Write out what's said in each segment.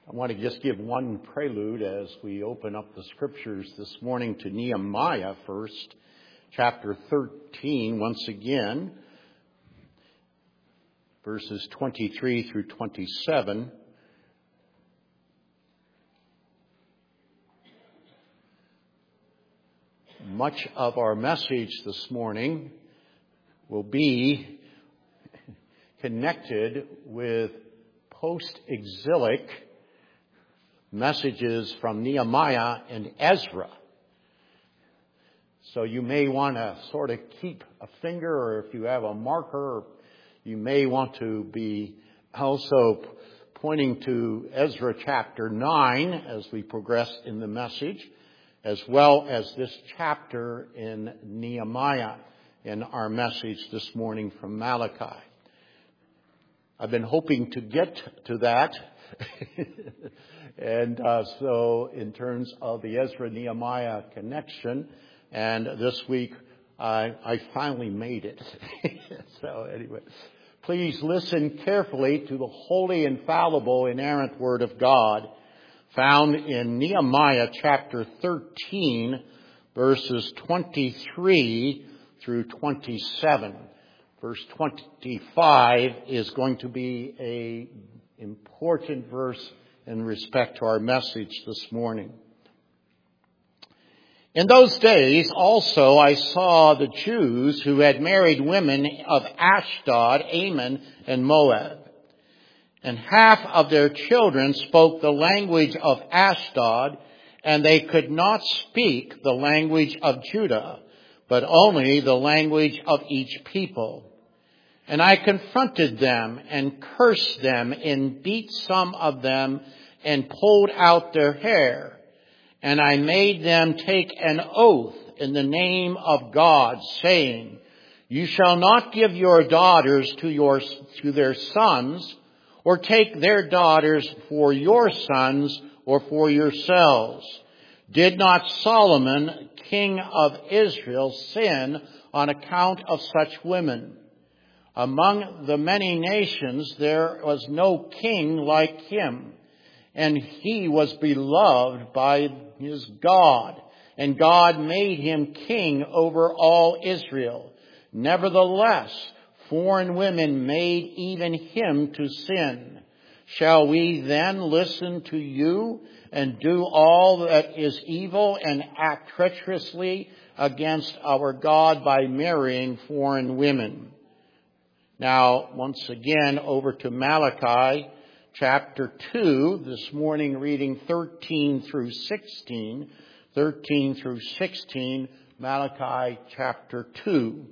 I want to just give one prelude as we open up the scriptures this morning to Nehemiah first, chapter 13, once again, verses 23 through 27. Much of our message this morning will be connected with post-exilic messages from Nehemiah and Ezra. So you may want to sort of keep a finger, or if you have a marker, you may want to be also pointing to Ezra chapter 9 as we progress in the message, as well as this chapter in Nehemiah in our message this morning from Malachi. I've been hoping to get to that. And so in terms of the Ezra-Nehemiah connection, and this week I finally made it. So anyway, please listen carefully to the holy, infallible, inerrant Word of God found in Nehemiah chapter 13, verses 23 through 27. Verse 25 is going to be an important verse in respect to our message this morning. In those days also I saw the Jews who had married women of Ashdod, Ammon, and Moab. And half of their children spoke the language of Ashdod, and they could not speak the language of Judah, but only the language of each people. And I confronted them and cursed them and beat some of them and pulled out their hair. And I made them take an oath in the name of God, saying, "You shall not give your daughters to their sons, or take their daughters for your sons or for yourselves. Did not Solomon, king of Israel, sin on account of such women? Among the many nations there was no king like him, and he was beloved by his God, and God made him king over all Israel. Nevertheless, foreign women made even him to sin. Shall we then listen to you and do all that is evil and act treacherously against our God by marrying foreign women?" Now, once again, over to Malachi chapter 2, this morning reading 13 through 16. 13 through 16, Malachi chapter 2.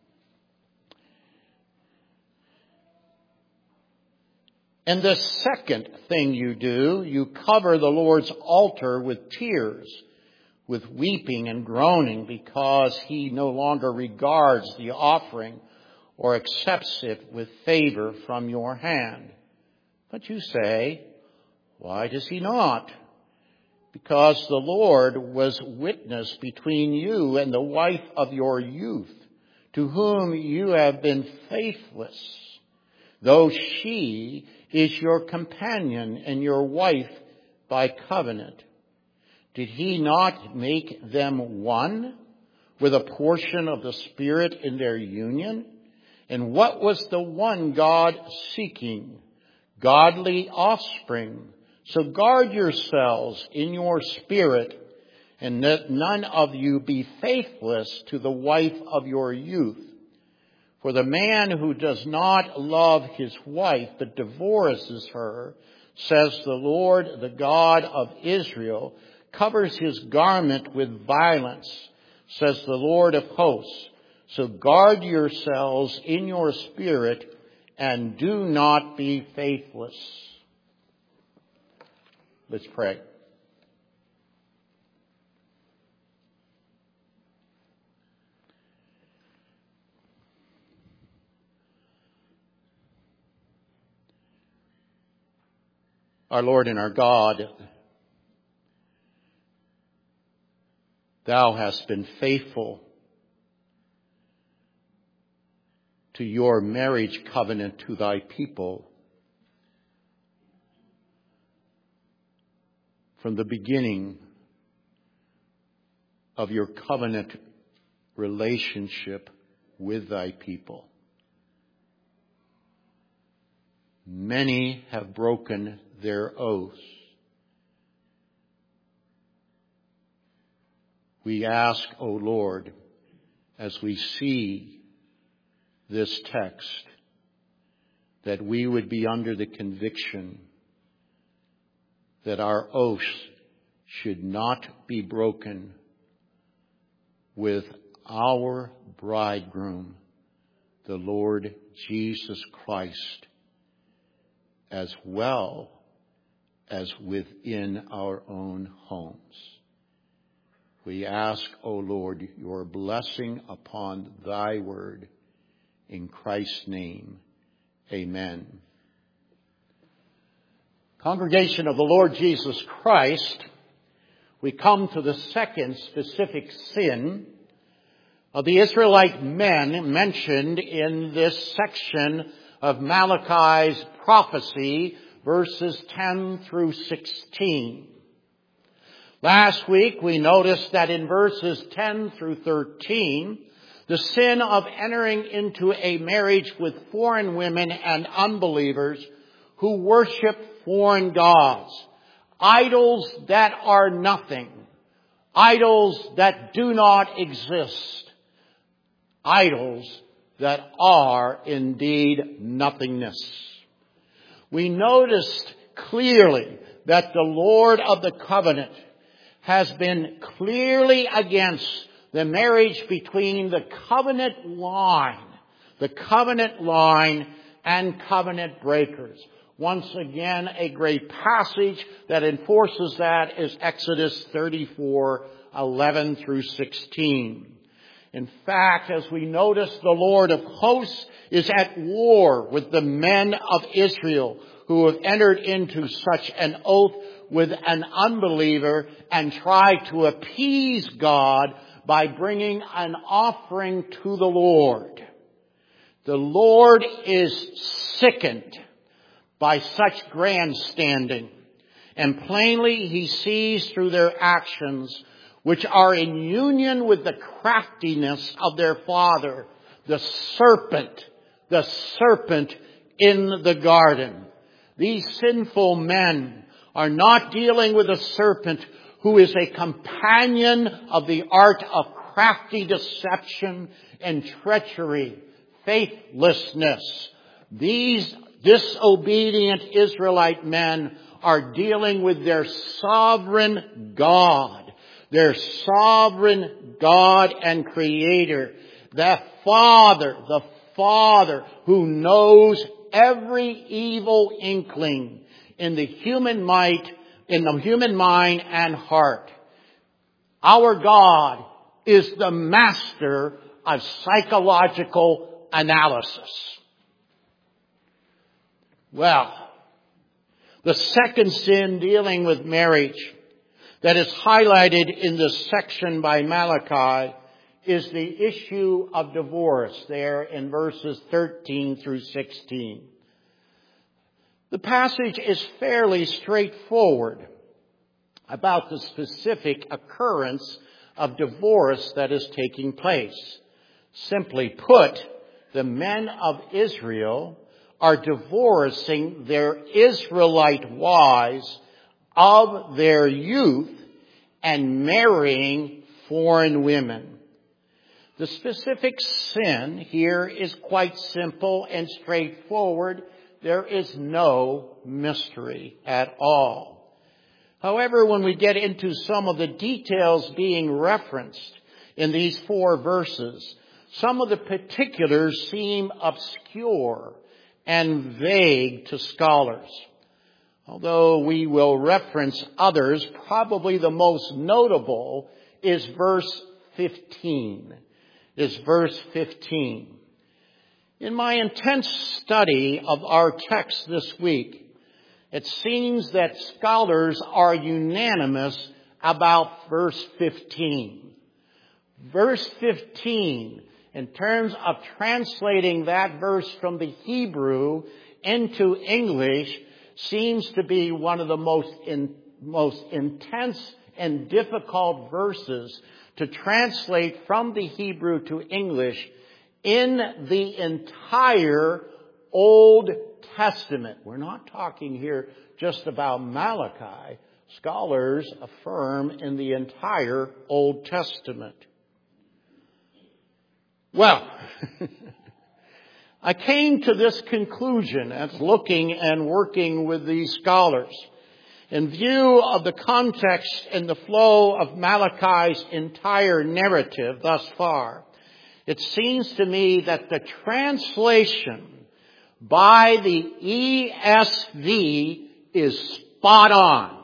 And the second thing you do, you cover the Lord's altar with tears, with weeping and groaning, because he no longer regards the offering or accepts it with favor from your hand. But you say, "Why does he not?" Because the Lord was witness between you and the wife of your youth, to whom you have been faithless, though she is your companion and your wife by covenant. Did he not make them one with a portion of the Spirit in their union? And what was the one God seeking? Godly offspring. So guard yourselves in your spirit, and let none of you be faithless to the wife of your youth. For the man who does not love his wife but divorces her, says the Lord, the God of Israel, covers his garment with violence, says the Lord of hosts. So guard yourselves in your spirit and do not be faithless. Let's pray. Our Lord and our God, Thou hast been faithful to your marriage covenant to thy people. from the beginning of your covenant relationship with thy people. Many have broken their oaths. We ask, O Lord, as we see this text, that we would be under the conviction that our oaths should not be broken with our bridegroom, the Lord Jesus Christ, as well as within our own homes. We ask, O Lord, your blessing upon thy word. In Christ's name, amen. Congregation of the Lord Jesus Christ, we come to the second specific sin of the Israelite men mentioned in this section of Malachi's prophecy, verses 10 through 16. Last week we noticed that in verses 10 through 13, the sin of entering into a marriage with foreign women and unbelievers who worship foreign gods, idols that are nothing, idols that do not exist, idols that are indeed nothingness. We noticed clearly that the Lord of the covenant has been clearly against the marriage between the covenant line and covenant breakers. Once again, a great passage that enforces that is Exodus 34:11 through 16. In fact, as we notice, the Lord of hosts is at war with the men of Israel who have entered into such an oath with an unbeliever and try to appease God by bringing an offering to the Lord. The Lord is sickened by such grandstanding, and plainly he sees through their actions, which are in union with the craftiness of their father, the serpent in the garden. These sinful men are not dealing with a serpent who is a companion of the art of crafty deception and treachery, faithlessness. These disobedient Israelite men are dealing with their sovereign God and Creator, the Father who knows every evil inkling in the human mind and heart. Our God is the master of psychological analysis. Well, the second sin dealing with marriage that is highlighted in this section by Malachi is the issue of divorce there in verses 13 through 16. The passage is fairly straightforward about the specific occurrence of divorce that is taking place. Simply put, the men of Israel are divorcing their Israelite wives of their youth and marrying foreign women. The specific sin here is quite simple and straightforward. There is no mystery at all. However, when we get into some of the details being referenced in these 4 verses, some of the particulars seem obscure and vague to scholars. Although we will reference others, probably the most notable is verse 15. In my intense study of our text this week, it seems that scholars are unanimous about verse 15. Verse 15, in terms of translating that verse from the Hebrew into English, seems to be one of the most intense and difficult verses to translate from the Hebrew to English in the entire Old Testament. We're not talking here just about Malachi. Scholars affirm in the entire Old Testament. Well, I came to this conclusion as looking and working with these scholars. In view of the context and the flow of Malachi's entire narrative thus far, it seems to me that the translation by the ESV is spot on.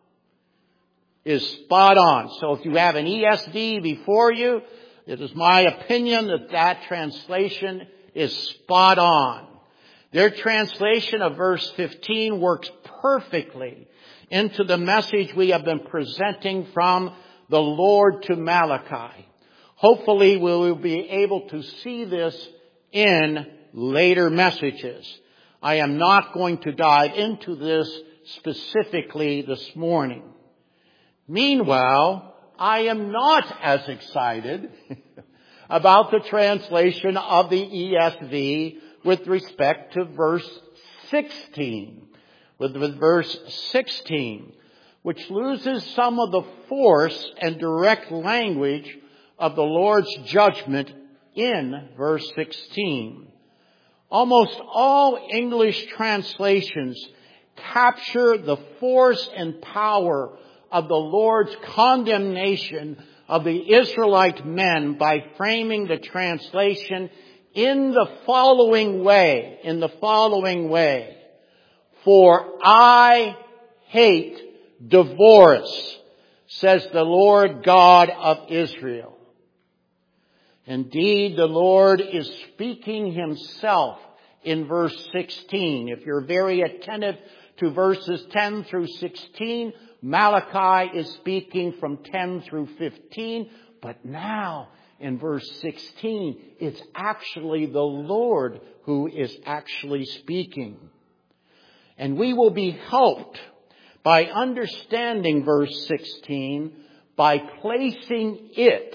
So if you have an ESV before you, it is my opinion that that translation is spot on. Their translation of verse 15 works perfectly into the message we have been presenting from the Lord to Malachi. Hopefully we will be able to see this in later messages. I am not going to dive into this specifically this morning. Meanwhile, I am not as excited about the translation of the ESV with respect to verse 16. With verse 16, which loses some of the force and direct language of the Lord's judgment in verse 16. Almost all English translations capture the force and power of the Lord's condemnation of the Israelite men by framing the translation in the following way. For I hate divorce, says the Lord God of Israel. Indeed, the Lord is speaking himself in verse 16. If you're very attentive to verses 10 through 16, Malachi is speaking from 10 through 15. But now, in verse 16, it's actually the Lord who is actually speaking. And we will be helped by understanding verse 16 by placing it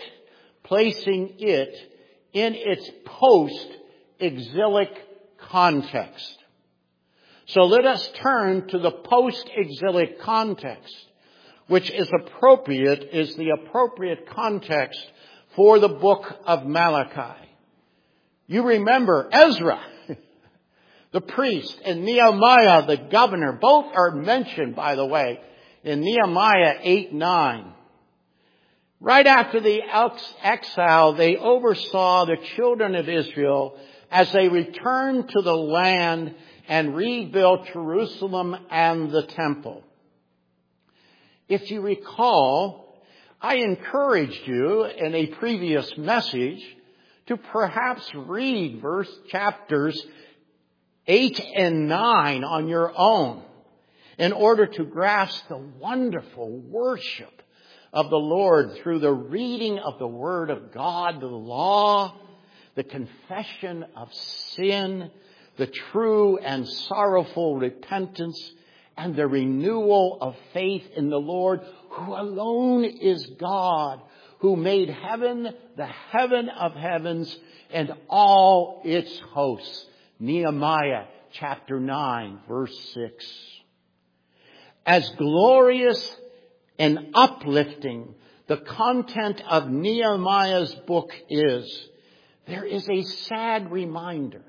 in its post-exilic context. So let us turn to the post-exilic context, which is the appropriate context for the book of Malachi. You remember Ezra, the priest, and Nehemiah, the governor. Both are mentioned, by the way, in Nehemiah 8:9. Right after the exile, they oversaw the children of Israel as they returned to the land and rebuilt Jerusalem and the temple. If you recall, I encouraged you in a previous message to perhaps read chapters 8 and 9 on your own in order to grasp the wonderful worship of the Lord through the reading of the Word of God, the law, the confession of sin, the true and sorrowful repentance, and the renewal of faith in the Lord, who alone is God, who made heaven, the heaven of heavens, and all its hosts. Nehemiah chapter 9, verse 6. As glorious and uplifting the content of Nehemiah's book is, there is a sad reminder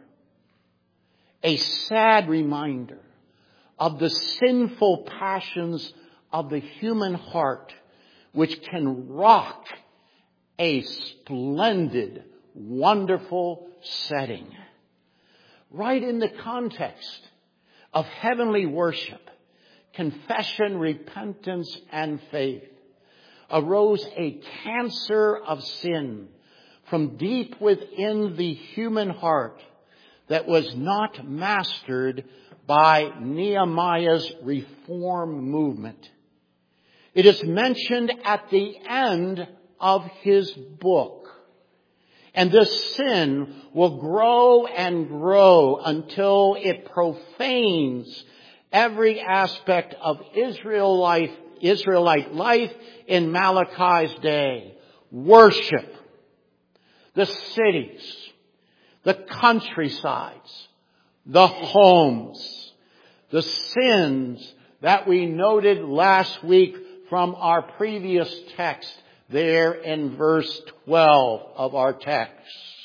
of the sinful passions of the human heart, which can rock a splendid, wonderful setting. Right in the context of heavenly worship, confession, repentance, and faith, arose a cancer of sin from deep within the human heart that was not mastered by Nehemiah's reform movement. It is mentioned at the end of his book. And this sin will grow and grow until it profanes every aspect of Israelite Israelite life in Malachi's day. Worship. The cities. The countrysides. The homes. The sins that we noted last week from our previous text there in verse 12 of our text.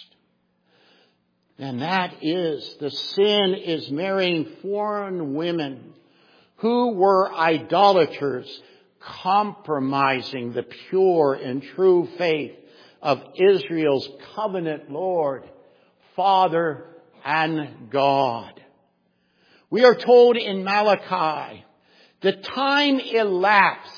And that is, the sin is marrying foreign women who were idolaters, compromising the pure and true faith of Israel's covenant Lord, Father, and God. We are told in Malachi that time elapsed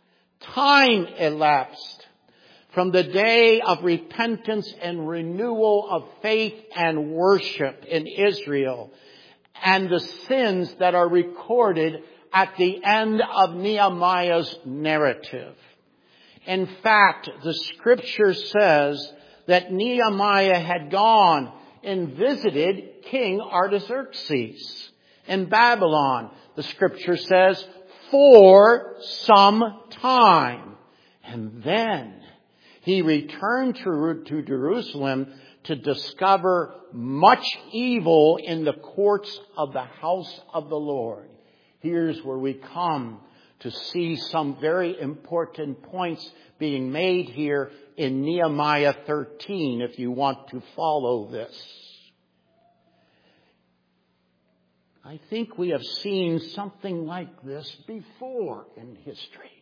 from the day of repentance and renewal of faith and worship in Israel and the sins that are recorded at the end of Nehemiah's narrative. In fact, the scripture says that Nehemiah had gone and visited King Artaxerxes in Babylon. The scripture says, for some time. And then he returned to Jerusalem to discover much evil in the courts of the house of the Lord. Here's where we come to see some very important points being made here in Nehemiah 13, if you want to follow this. I think we have seen something like this before in history.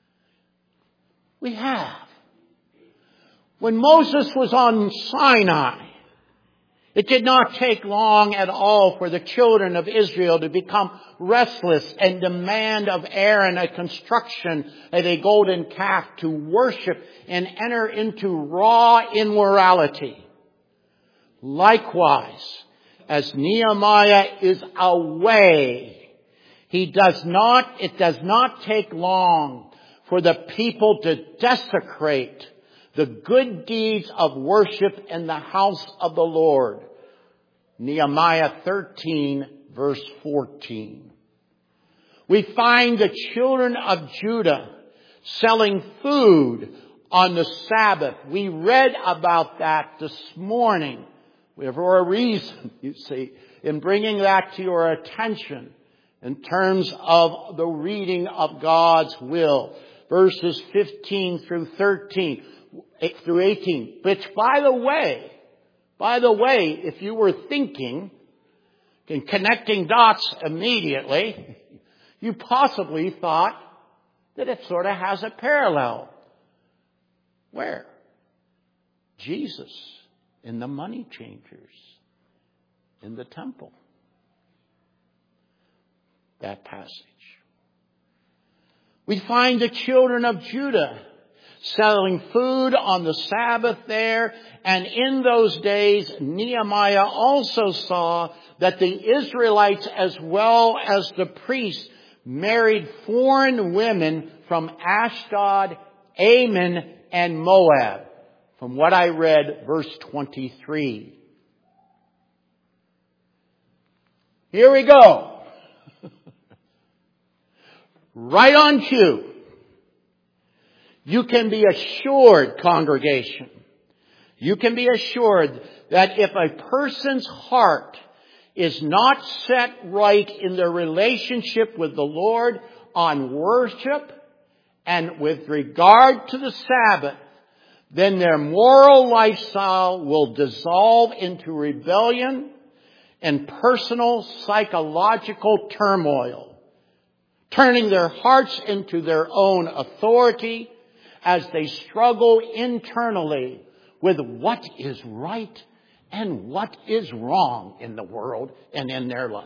We have. When Moses was on Sinai, it did not take long at all for the children of Israel to become restless and demand of Aaron a construction of a golden calf to worship and enter into raw immorality. Likewise, as Nehemiah is away, it does not take long for the people to desecrate the good deeds of worship in the house of the Lord. Nehemiah 13, verse 14. We find the children of Judah selling food on the Sabbath. We read about that this morning for a reason, you see, in bringing that to your attention in terms of the reading of God's will. Verses 15 through 18. Which, by the way, if you were thinking and connecting dots immediately, you possibly thought that it sort of has a parallel. Where? Jesus in the money changers in the temple. That passage. We find the children of Judah selling food on the Sabbath there. And in those days, Nehemiah also saw that the Israelites as well as the priests married foreign women from Ashdod, Ammon, and Moab. From what I read, verse 23. Here we go. Right on cue. You can be assured, congregation, you can be assured that if a person's heart is not set right in their relationship with the Lord on worship and with regard to the Sabbath, then their moral lifestyle will dissolve into rebellion and personal psychological turmoil, turning their hearts into their own authority as they struggle internally with what is right and what is wrong in the world and in their life.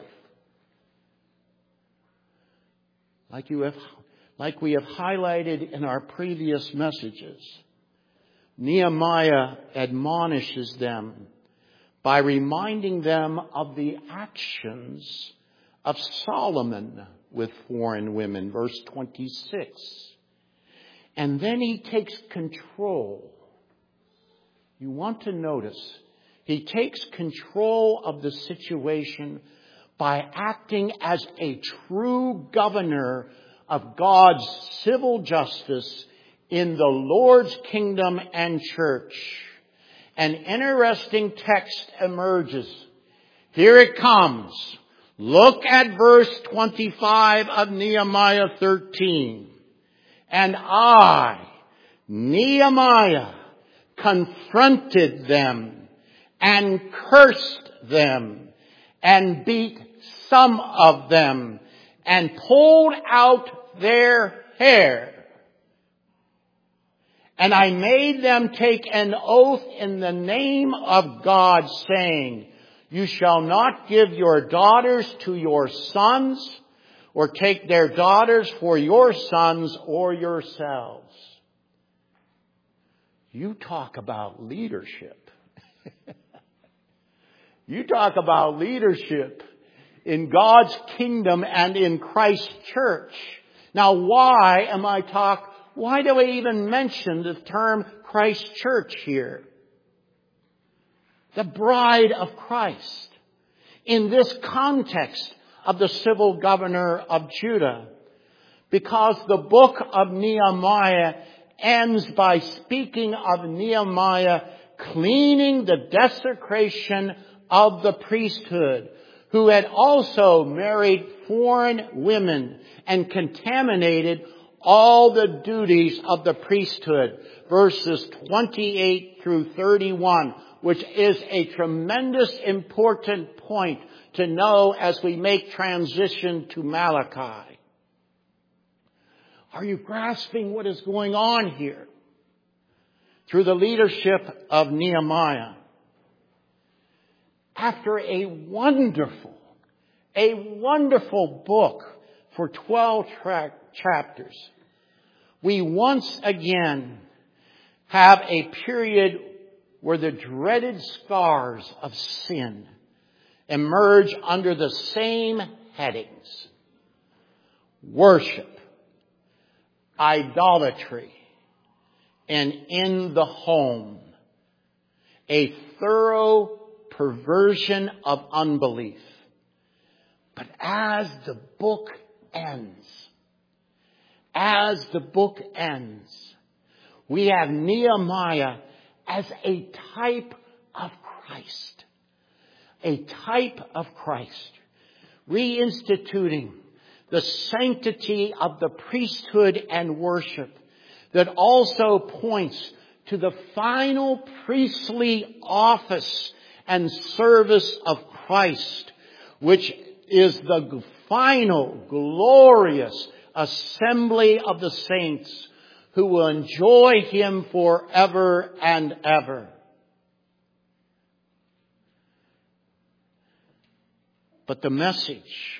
Like we have highlighted in our previous messages, Nehemiah admonishes them by reminding them of the actions of Solomon with foreign women, verse 26. And then he takes control. You want to notice, he takes control of the situation by acting as a true governor of God's civil justice in the Lord's kingdom and church. An interesting text emerges. Here it comes. Look at verse 25 of Nehemiah 13. And I, Nehemiah, confronted them and cursed them and beat some of them and pulled out their hair. And I made them take an oath in the name of God, saying, you shall not give your daughters to your sons, or take their daughters for your sons or yourselves. You talk about leadership. You talk about leadership in God's kingdom and in Christ's church. Now, why do I even mention the term Christ's church here? The bride of Christ. In this context of the civil governor of Judah. Because the book of Nehemiah ends by speaking of Nehemiah cleaning the desecration of the priesthood, who had also married foreign women and contaminated all the duties of the priesthood. Verses 28 through 31, which is a tremendous important point to know as we make transition to Malachi. Are you grasping what is going on here? Through the leadership of Nehemiah. After a wonderful book for 12 chapters, we once again have a period where the dreaded scars of sin emerge under the same headings. Worship, idolatry, and in the home, a thorough perversion of unbelief. But as the book ends, we have Nehemiah as a type of Christ. A type of Christ. Reinstituting the sanctity of the priesthood and worship that also points to the final priestly office and service of Christ, which is the final glorious assembly of the saints who will enjoy Him forever and ever. But the message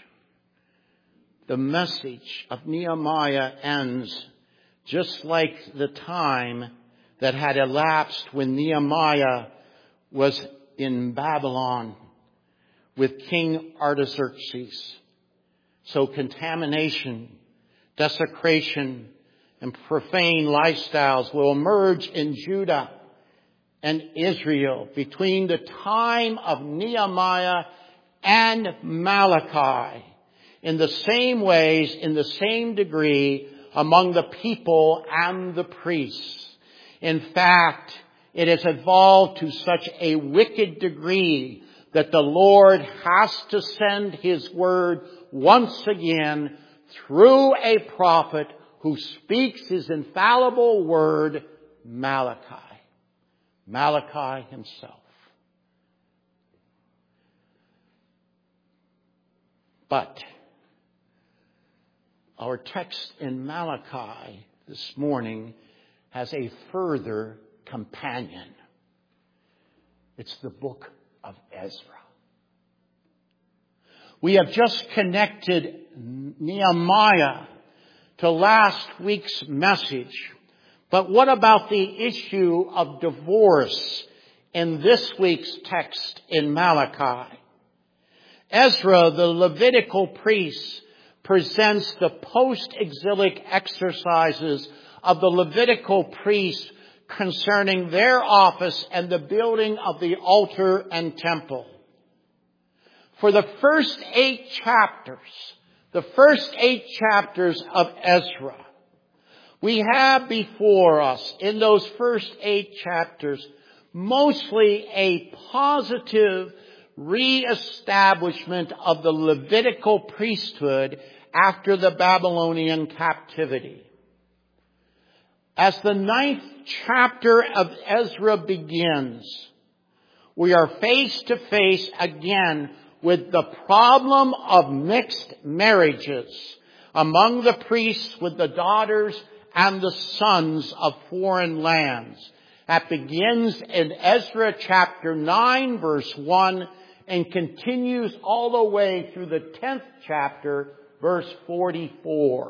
of Nehemiah ends just like the time that had elapsed when Nehemiah was in Babylon with King Artaxerxes. So contamination, desecration, and profane lifestyles will emerge in Judah and Israel between the time of Nehemiah and Malachi, in the same ways, in the same degree, among the people and the priests. In fact, it has evolved to such a wicked degree that the Lord has to send His word once again through a prophet who speaks His infallible word, Malachi. Malachi himself. But our text in Malachi this morning has a further companion. It's the book of Ezra. We have just connected Nehemiah to last week's message. But what about the issue of divorce in this week's text in Malachi? Ezra, the Levitical priest, presents the post-exilic exercises of the Levitical priests concerning their office and the building of the altar and temple. For the first 8 chapters, the first 8 chapters of Ezra, we have before us in those first 8 chapters mostly a positive reestablishment of the Levitical priesthood after the Babylonian captivity. As the 9th chapter of Ezra begins, we are face to face again with the problem of mixed marriages among the priests with the daughters and the sons of foreign lands. That begins in Ezra chapter 9, verse 1, and continues all the way through the 10th chapter, verse 44.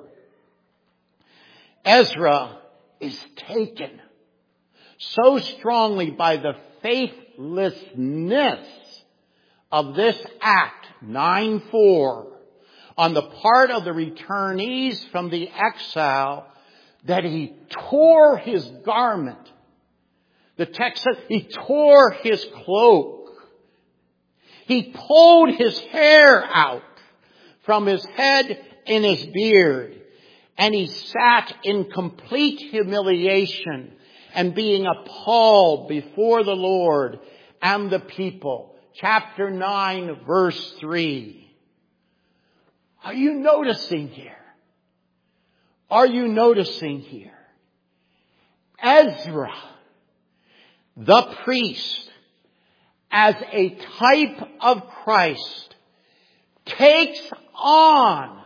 Ezra is taken so strongly by the faithlessness of this act, 9:4, on the part of the returnees from the exile, that he tore his garment. The text says he tore his cloak. He pulled his hair out from his head and his beard, and he sat in complete humiliation and being appalled before the Lord and the people. Chapter 9, verse 3. Are you noticing here? Are you noticing here? Ezra, the priest, as a type of Christ, takes on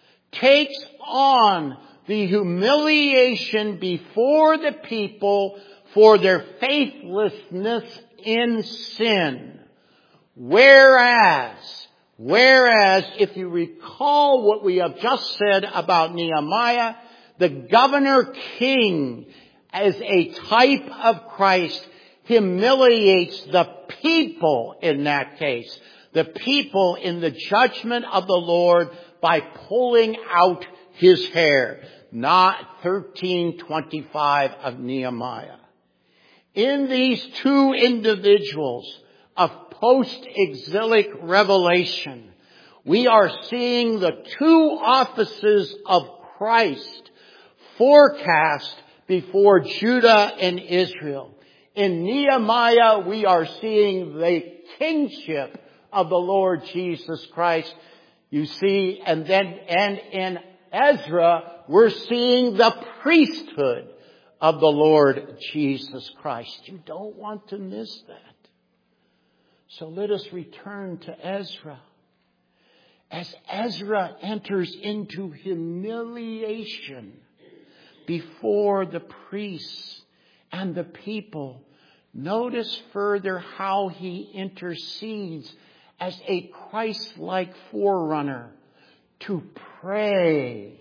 the humiliation before the people for their faithlessness in sin. Whereas, if you recall what we have just said about Nehemiah, the governor king, as a type of Christ, humiliates the people in that case. The people in the judgment of the Lord by pulling out his hair. Not 13:25 of Nehemiah. In these two individuals of post-exilic revelation, we are seeing the two offices of Christ forecast before Judah and Israel. In Nehemiah, we are seeing the kingship of the Lord Jesus Christ. You see, and in Ezra, we're seeing the priesthood of the Lord Jesus Christ. You don't want to miss that. So let us return to Ezra. As Ezra enters into humiliation before the priests and the people, notice further how he intercedes as a Christ-like forerunner to pray,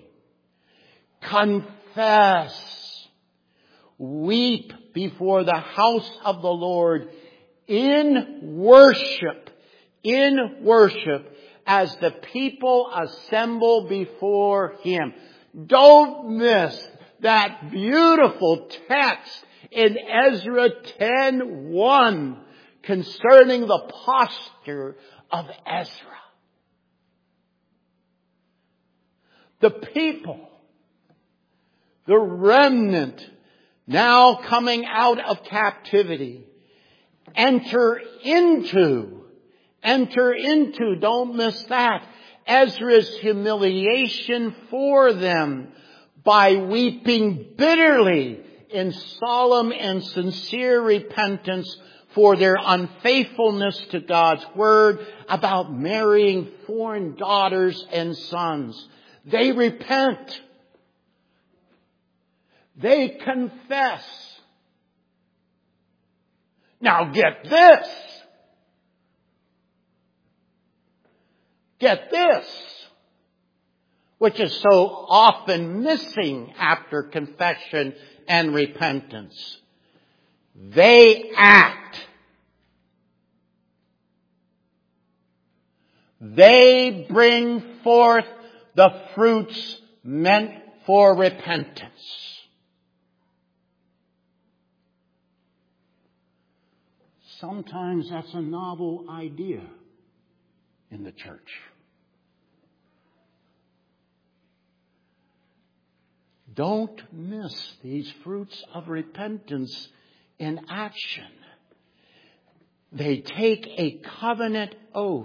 confess, weep before the house of the Lord in worship, as the people assemble before him. Don't miss that beautiful text in Ezra 10:1 concerning the posture of Ezra. The people, the remnant now coming out of captivity, enter into, don't miss that, Ezra's humiliation for them by weeping bitterly in solemn and sincere repentance for their unfaithfulness to God's word about marrying foreign daughters and sons. They repent. They confess. Now get this. Get this, which is so often missing after confession and repentance. They act. They bring forth the fruits meant for repentance. Sometimes that's a novel idea in the church. Don't miss these fruits of repentance in action. They take a covenant oath,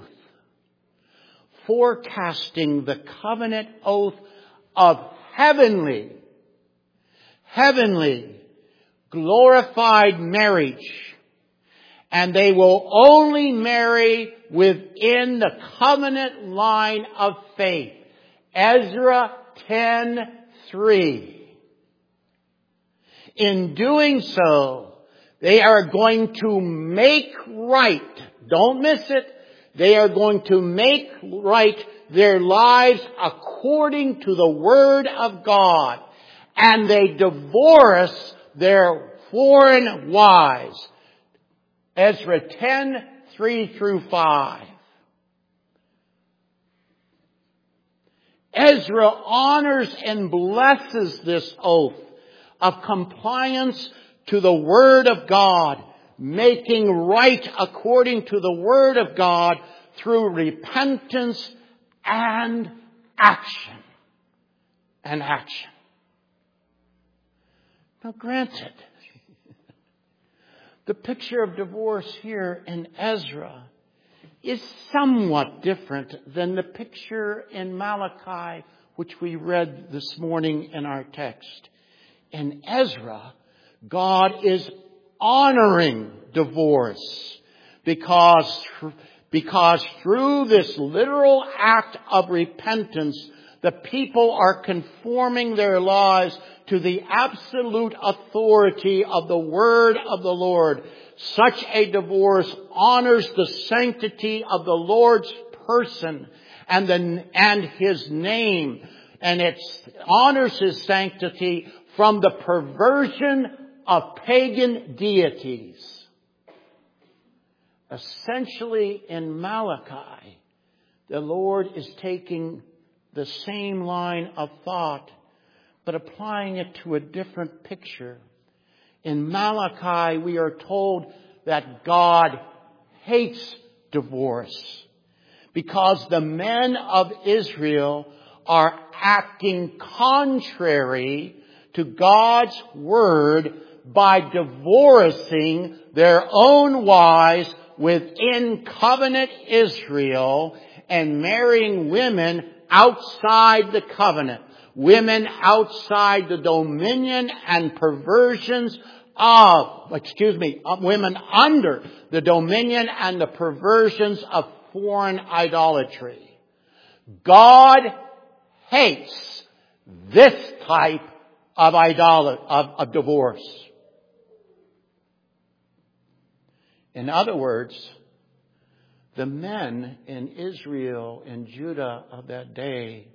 forecasting the covenant oath of heavenly, glorified marriage. And they will only marry within the covenant line of faith. Ezra 10:3. In doing so, they are going to make right. Don't miss it. They are going to make right their lives according to the Word of God. And they divorce their foreign wives. Ezra 10:3-5. Ezra honors and blesses this oath of compliance to the Word of God, making right according to the Word of God through repentance and action. Now granted, the picture of divorce here in Ezra is somewhat different than the picture in Malachi, which we read this morning in our text. In Ezra, God is honoring divorce because through this literal act of repentance, the people are conforming their lives to the absolute authority of the Word of the Lord. Such a divorce honors the sanctity of the Lord's person and His name, and it honors His sanctity from the perversion of pagan deities. Essentially, in Malachi, the Lord is taking the same line of thought, but applying it to a different picture. In Malachi, we are told that God hates divorce because the men of Israel are acting contrary to God's Word by divorcing their own wives within covenant Israel and marrying women outside the covenant. Women outside the dominion and perversions women under the dominion and the perversions of foreign idolatry. God hates this type of divorce. In other words, the men in Israel and Judah of that day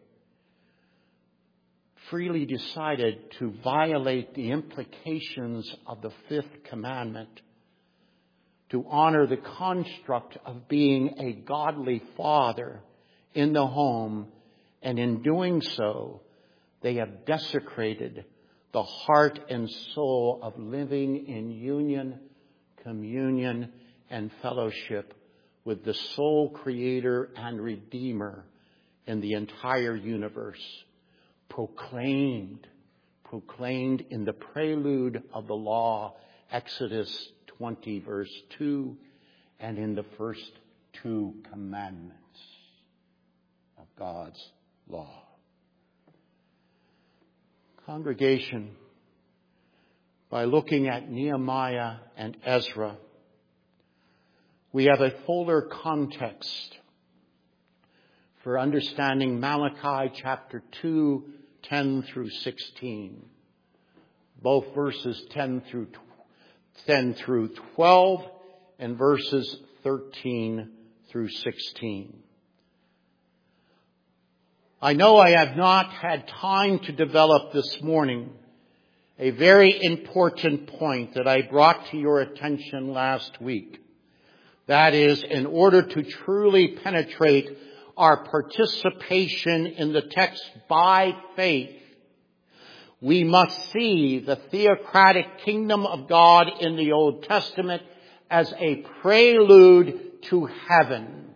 freely decided to violate the implications of the fifth commandment, to honor the construct of being a godly father in the home, and in doing so, they have desecrated the heart and soul of living in union, communion, and fellowship with the sole creator and redeemer in the entire universe. Proclaimed in the prelude of the law, Exodus 20 verse 2, and in the first two commandments of God's law. Congregation, by looking at Nehemiah and Ezra, we have a fuller context for understanding Malachi chapter 2, 10 through 16. Both verses 10 through 12 and verses 13 through 16. I know I have not had time to develop this morning a very important point that I brought to your attention last week. That is, in order to truly penetrate our participation in the text by faith, we must see the theocratic kingdom of God in the Old Testament as a prelude to heaven,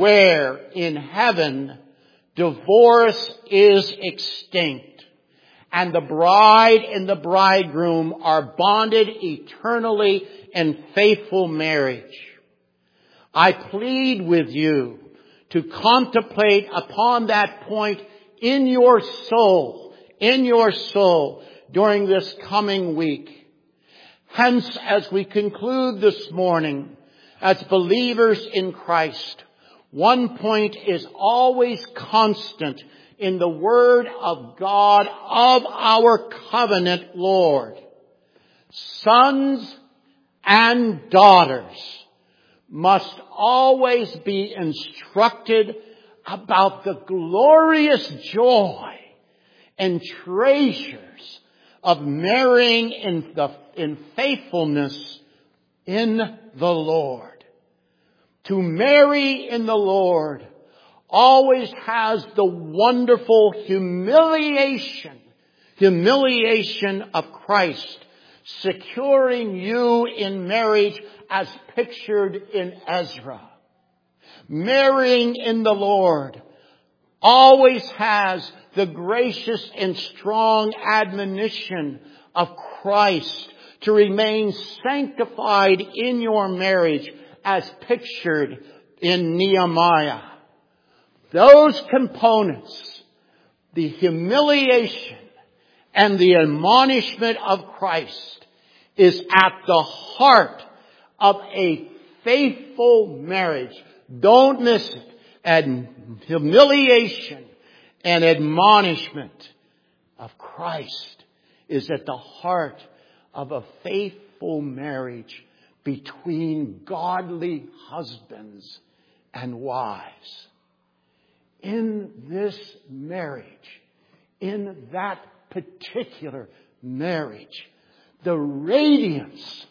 where in heaven divorce is extinct and the bride and the bridegroom are bonded eternally in faithful marriage. I plead with you to contemplate upon that point in your soul during this coming week. Hence, as we conclude this morning, as believers in Christ, one point is always constant in the Word of God of our covenant Lord. Sons and daughters must always be instructed about the glorious joy and treasures of marrying in faithfulness in the Lord. To marry in the Lord always has the wonderful humiliation of Christ, securing you in marriage as pictured in Ezra. Marrying in the Lord always has the gracious and strong admonition of Christ to remain sanctified in your marriage as pictured in Nehemiah. Those components, the humiliation and the admonishment of Christ, is at the heart of a faithful marriage. Don't miss it. And humiliation and admonishment of Christ is at the heart of a faithful marriage between godly husbands and wives. In this marriage, in that particular marriage, the radiance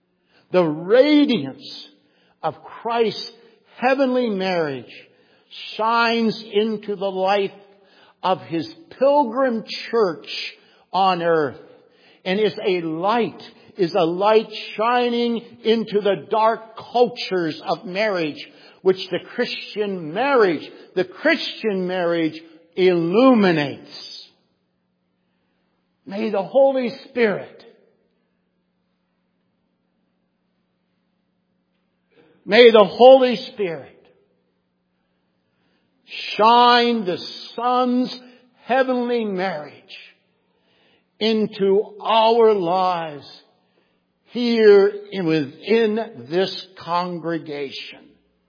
of Christ's heavenly marriage shines into the life of His pilgrim church on earth, and is a light shining into the dark cultures of marriage, which the Christian marriage illuminates. May the Holy Spirit shine the Son's heavenly marriage into our lives here within this congregation.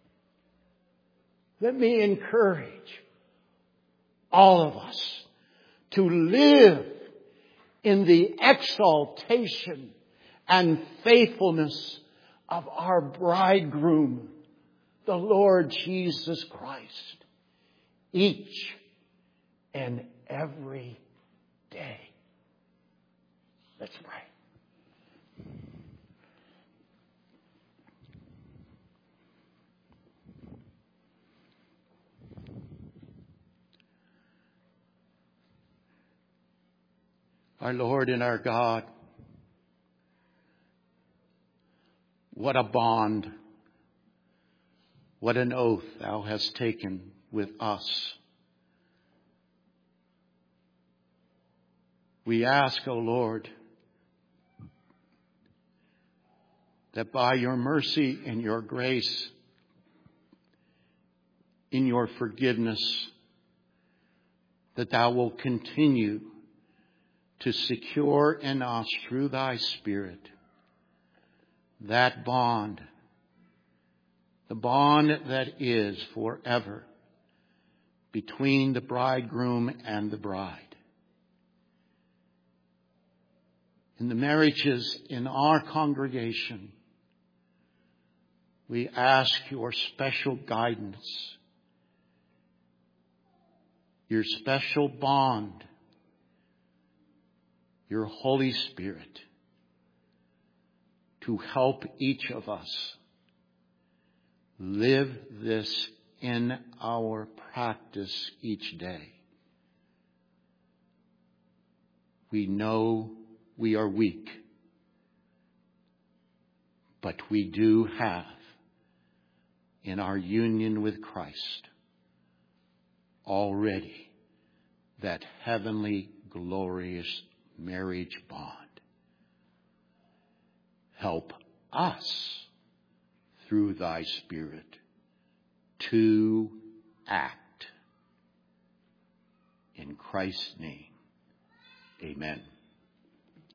Let me encourage all of us to live in the exaltation and faithfulness of our bridegroom, the Lord Jesus Christ, each and every day. Let's pray. Our Lord and our God, what a bond, what an oath Thou hast taken with us. We ask, O Lord, that by Your mercy and Your grace, in Your forgiveness, that Thou will continue to secure in us through Thy Spirit that bond, the bond that is forever between the bridegroom and the bride. In the marriages in our congregation, we ask Your special guidance, Your special bond, Your Holy Spirit to help each of us live this in our practice each day. We know we are weak, but we do have in our union with Christ already that heavenly glorious marriage bond. Help us through thy Spirit to act. In Christ's name, amen.